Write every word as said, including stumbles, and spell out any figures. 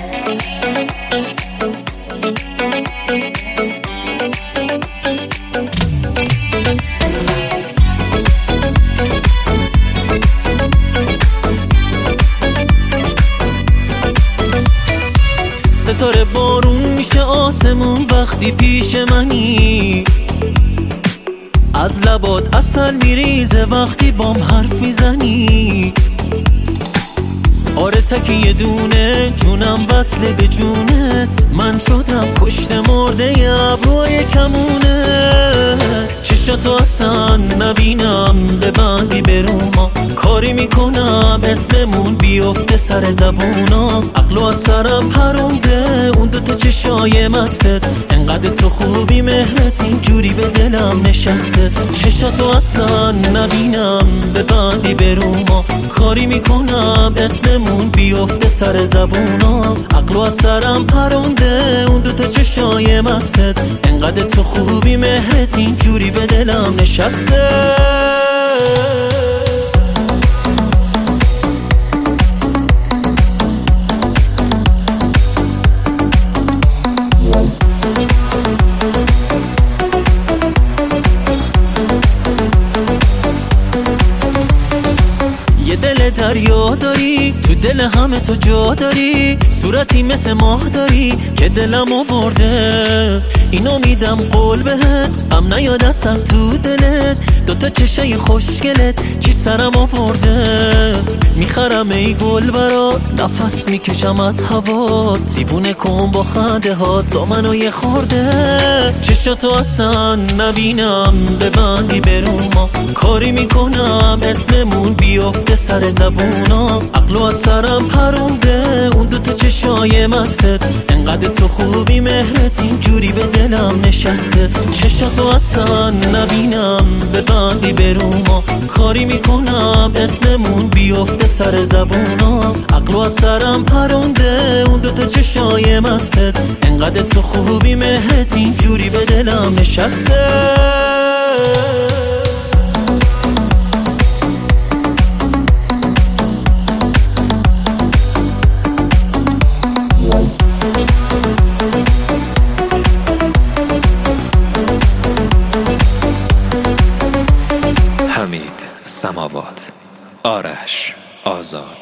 ستاره بارون میشه آسمون وقتی پیش منی، از لبات عسل میریزه وقتی بام حرف میزنی. آره تکی یه دونه جونم وصله به جونت، من شدم کشته مرده ی ابروی کمونت. چشاتو اصلا نبینم ببندی بروما، کاری میکنم اسممون بیفته سر زبونا. عقلو از سرم پرونده اون دوتا چشای مستت، انقدر تو خوبی مهرت اینجوری به دلم نشسته. چشاتو اصلا نبینم ببندی بروما، کاری میکنم اسممون بیفته سر زبونا. عقلو از سرم پرونده اون دوتا چشای مستت، انقدر تو خوبی مهرت اینجوری به دلم نشسته. یه دل دریا داری، تو دل همه تو جا داری، صورتی مثل ماه داری که دلمو برده. اینو میدم قول بهت، هم نیاد اصلا تو دلت، دوتا چشای خوشگلت چی سرم آورده. میخرم ای گل برات، نفس میکشم از هوات، دیوونه کن با خنده ها تا منو یه خورده. چشاتو اصلا نبینم ببندی بروما، کاری میکنم اسممون بیفته سر زبونا. عقلو از سرم پرونده اون دوتا چشای مستت، انقدر تو خوبی مهرت اینجوری به دلم نشسته. چشاتو اصلا نبینم ببندی بروما، کاری میکنم اسممون بیفته سر زبونا. عقلو از سرم پرونده اون دوتا چشای مستت، انقدر تو خوبی مهرت اینجوری به دلم نشسته. حمید سماوات، آرش آزاد.